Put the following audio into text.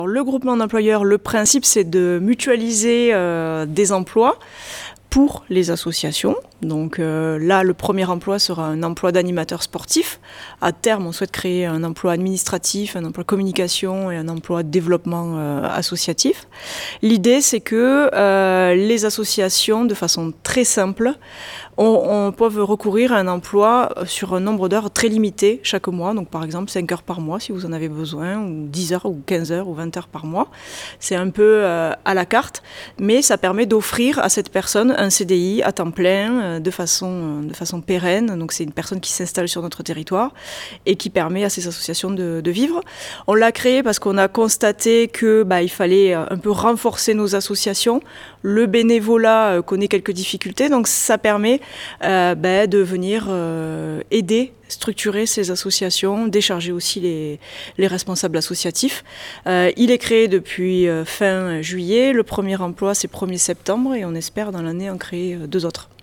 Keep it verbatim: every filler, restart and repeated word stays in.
Le groupement d'employeurs, le principe, c'est de mutualiser euh, des emplois pour les associations. Donc euh, là, le premier emploi sera un emploi d'animateur sportif. À terme, on souhaite créer un emploi administratif, un emploi communication et un emploi développement euh, associatif. L'idée, c'est que euh, les associations, de façon très simple, on, on peuvent recourir à un emploi sur un nombre d'heures très limité chaque mois. Donc par exemple, cinq heures par mois si vous en avez besoin, ou dix heures, ou quinze heures, ou vingt heures par mois. C'est un peu euh, à la carte, mais ça permet d'offrir à cette personne un C D I à temps plein, de façon, de façon pérenne. Donc c'est une personne qui s'installe sur notre territoire et qui permet à ces associations de, de vivre. On l'a créé parce qu'on a constaté que bah, il fallait un peu renforcer nos associations. Le bénévolat connaît quelques difficultés, donc ça permet euh, bah, de venir euh, aider, structurer ces associations, décharger aussi les, les responsables associatifs. Euh, il est créé depuis euh, fin juillet. Le premier emploi, c'est premier septembre et on espère dans l'année en créer deux autres.